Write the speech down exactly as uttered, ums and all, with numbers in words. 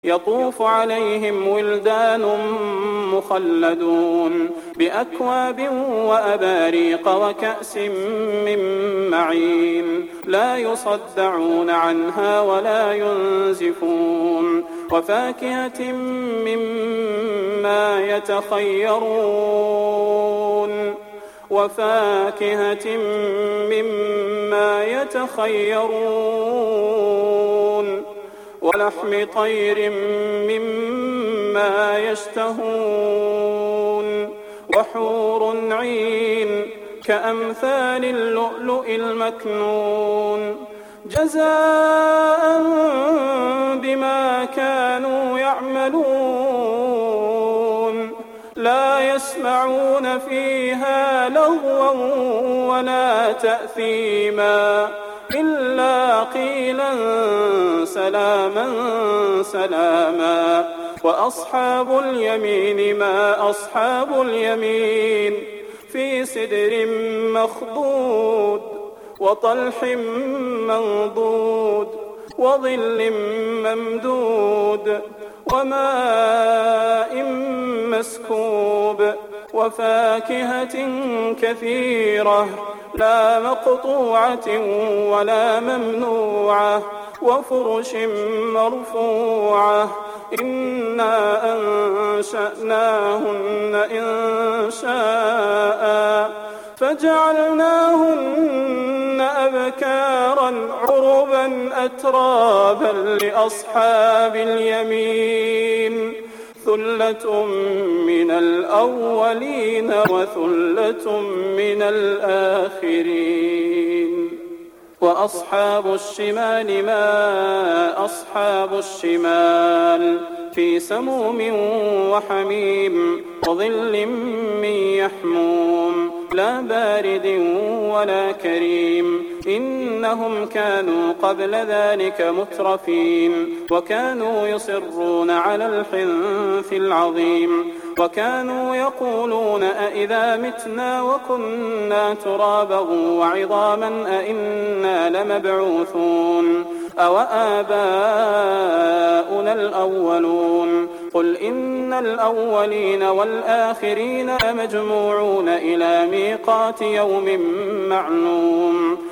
يطوف عليهم ولدان مخلدون بأكواب وأباريق وكأس من معين لا يصدعون عنها ولا ينزفون وفاكهة مما يتخيرون وفاكهة مما يتخيرون ولحم طير مما يشتهون وحور عين كأمثال اللؤلؤ المكنون جزاء بما كانوا يعملون لا يسمعون فيها لغوا ولا تأثيما إلا قيلا سلاما سلاما وأصحاب اليمين ما أصحاب اليمين في سدر مخضود وطلح منضود وظل ممدود وماء مسكوب وفاكهة كثيرة لا مقطوعة ولا ممنوعة وفرش مرفوعة إنا أنشأناهن إنشاء فجعلناهن أبكارا عربا أترابا لأصحاب اليمين ثلة من الأولين وثلة من الآخرين وأصحاب الشمال ما أصحاب الشمال في سموم وحميم وظل من يحموم لا بارد ولا كريم إنهم كانوا قبل ذلك مترفين وكانوا يصرون على الحنث العظيم وكانوا يقولون أئذا متنا وكنا ترابا وعظاما أئنا لمبعوثون أو آباؤنا الأولون قل إن الأولين والآخرين لمجموعون إلى ميقات يوم معلوم